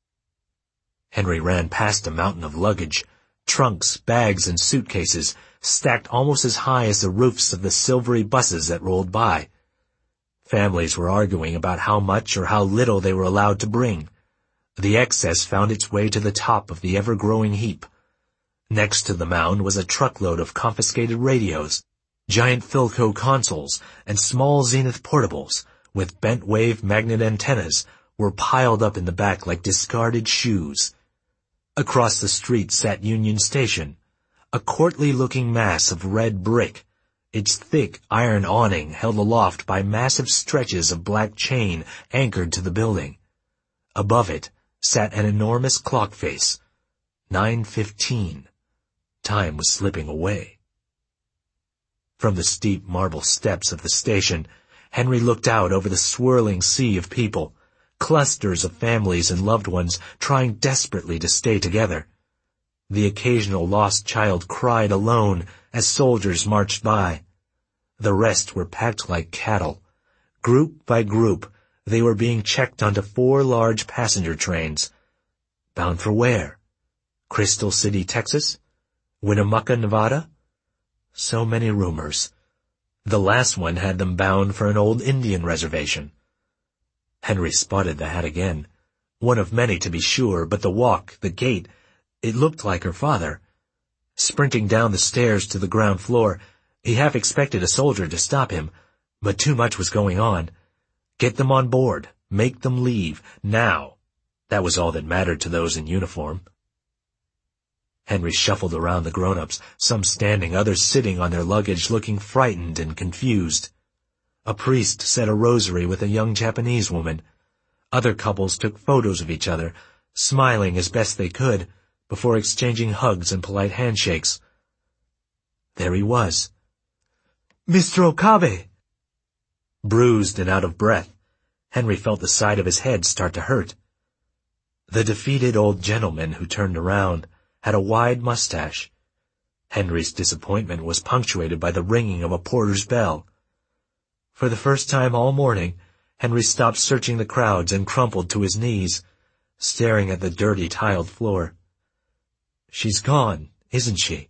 Henry ran past a mountain of luggage, trunks, bags, and suitcases, stacked almost as high as the roofs of the silvery buses that rolled by. Families were arguing about how much or how little they were allowed to bring. The excess found its way to the top of the ever-growing heap. Next to the mound was a truckload of confiscated radios, giant Philco consoles, and small Zenith portables, with bent-wave magnet antennas, were piled up in the back like discarded shoes. Across the street sat Union Station, a courtly-looking mass of red brick, its thick iron awning held aloft by massive stretches of black chain anchored to the building. Above it sat an enormous clock face. nine fifteen. Time was slipping away. From the steep marble steps of the station, Henry looked out over the swirling sea of people, clusters of families and loved ones trying desperately to stay together. The occasional lost child cried alone as soldiers marched by. The rest were packed like cattle. Group by group, they were being checked onto four large passenger trains. Bound for where? Crystal City, Texas? Winnemucca, Nevada? So many rumors. The last one had them bound for an old Indian reservation. Henry spotted the hat again. One of many, to be sure, but the walk, the gait, it looked like her father. Sprinting down the stairs to the ground floor, he half expected a soldier to stop him, but too much was going on. Get them on board, make them leave, now. That was all that mattered to those in uniform. Henry shuffled around the grown-ups, some standing, others sitting on their luggage, looking frightened and confused. A priest said a rosary with a young Japanese woman. Other couples took photos of each other, smiling as best they could, before exchanging hugs and polite handshakes. There he was. "Mister Okabe!" Bruised and out of breath, Henry felt the side of his head start to hurt. The defeated old gentleman who turned around had a wide mustache. Henry's disappointment was punctuated by the ringing of a porter's bell. For the first time all morning, Henry stopped searching the crowds and crumpled to his knees, staring at the dirty tiled floor. She's gone, isn't she?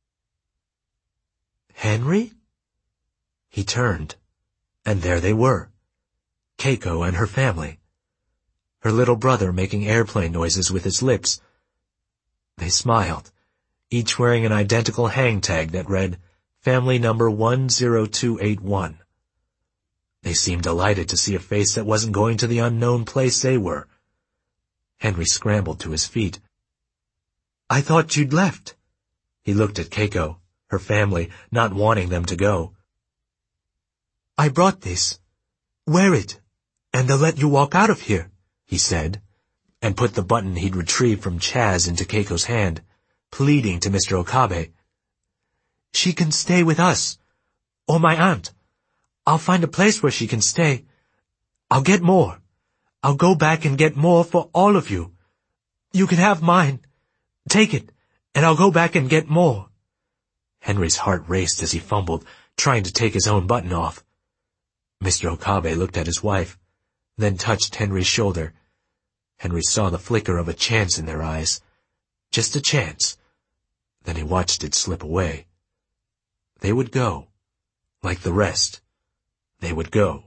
Henry? He turned, and there they were, Keiko and her family. Her little brother making airplane noises with his lips. They smiled, each wearing an identical hang tag that read, Family Number one zero two eight one. They seemed delighted to see a face that wasn't going to the unknown place they were. Henry scrambled to his feet. I thought you'd left." He looked at Keiko, her family, not wanting them to go. "I brought this. Wear it, and they'll let you walk out of here," he said, and put the button he'd retrieved from Chaz into Keiko's hand, pleading to Mister Okabe. "She can stay with us, or my aunt. I'll find a place where she can stay. I'll get more. I'll go back and get more for all of you. You can have mine. Take it, and I'll go back and get more." Henry's heart raced as he fumbled, trying to take his own button off. Mister Okabe looked at his wife, then touched Henry's shoulder. Henry saw the flicker of a chance in their eyes. Just a chance. Then he watched it slip away. They would go. Like the rest. They would go.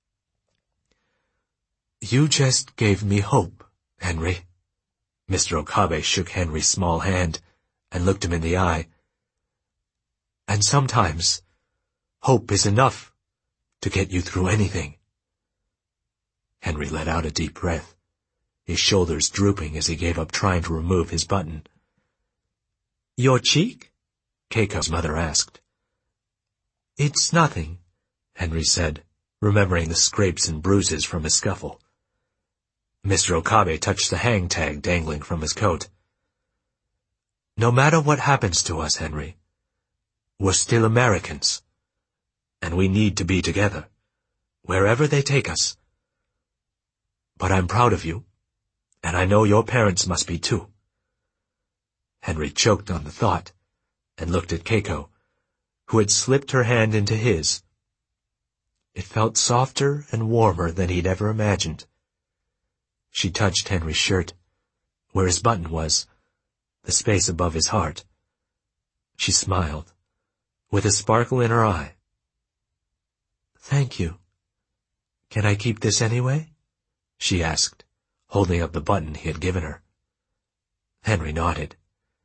"You just gave me hope, Henry." Mister Okabe shook Henry's small hand and looked him in the eye. "And sometimes, hope is enough to get you through anything." Henry let out a deep breath, his shoulders drooping as he gave up trying to remove his button. "Your cheek?" Keiko's mother asked. "It's nothing," Henry said, remembering the scrapes and bruises from his scuffle. Mister Okabe touched the hang tag dangling from his coat. "No matter what happens to us, Henry, we're still Americans, and we need to be together, wherever they take us. But I'm proud of you, and I know your parents must be too." Henry choked on the thought and looked at Keiko, who had slipped her hand into his. It felt softer and warmer than he'd ever imagined. She touched Henry's shirt, where his button was, the space above his heart. She smiled, with a sparkle in her eye. "Thank you. Can I keep this anyway?" she asked, holding up the button he had given her. Henry nodded.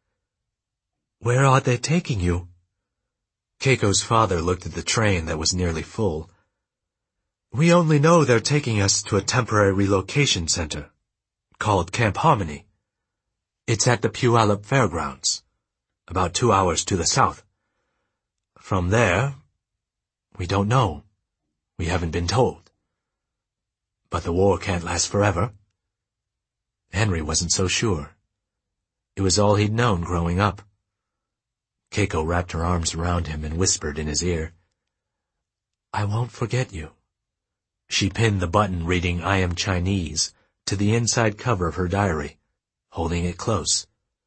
"Where are they taking you?" Keiko's father looked at the train that was nearly full. "We only know they're taking us to a temporary relocation center, called Camp Harmony. It's at the Puyallup Fairgrounds, about two hours to the south. From there, we don't know. We haven't been told. But the war can't last forever." Henry wasn't so sure. It was all he'd known growing up. Keiko wrapped her arms around him and whispered in his ear, "I won't forget you." She pinned the button reading "I am Chinese" to the inside cover of her diary, holding it close.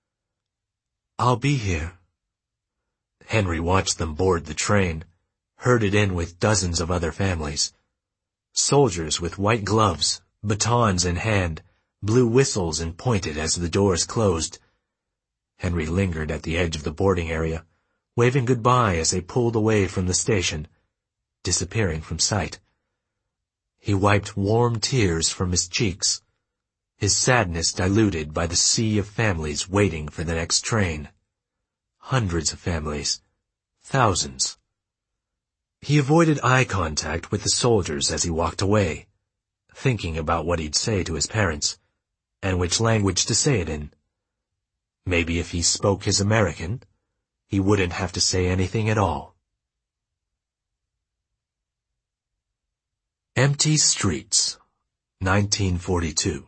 "I'll be here." Henry watched them board the train, herded in with dozens of other families. Soldiers with white gloves, batons in hand, blew whistles and pointed as the doors closed. Henry lingered at the edge of the boarding area, waving goodbye as they pulled away from the station, disappearing from sight. He wiped warm tears from his cheeks, his sadness diluted by the sea of families waiting for the next train. Hundreds of families. Thousands. He avoided eye contact with the soldiers as he walked away, thinking about what he'd say to his parents, and which language to say it in. Maybe if he spoke his American, he wouldn't have to say anything at all. Empty Streets, nineteen forty-two.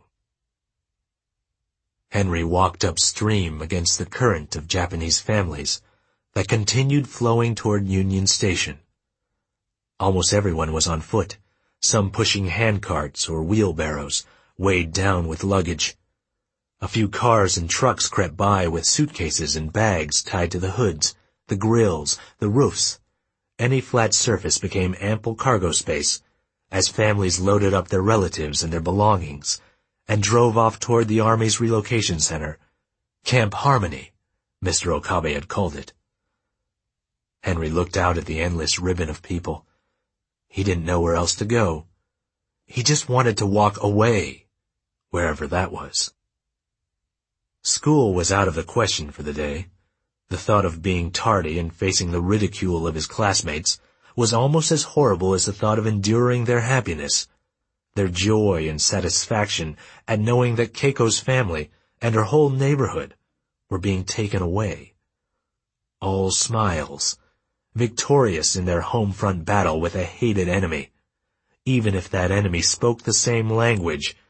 Henry walked upstream against the current of Japanese families that continued flowing toward Union Station. Almost everyone was on foot, some pushing handcarts or wheelbarrows, weighed down with luggage. A few cars and trucks crept by with suitcases and bags tied to the hoods, the grills, the roofs. Any flat surface became ample cargo space as families loaded up their relatives and their belongings and drove off toward the Army's relocation center, Camp Harmony, Mister Okabe had called it. Henry looked out at the endless ribbon of people. He didn't know where else to go. He just wanted to walk away, wherever that was. School was out of the question for the day. The thought of being tardy and facing the ridicule of his classmates was almost as horrible as the thought of enduring their happiness, their joy and satisfaction at knowing that Keiko's family and her whole neighborhood were being taken away. All smiles, victorious in their home front battle with a hated enemy, even if that enemy spoke the same language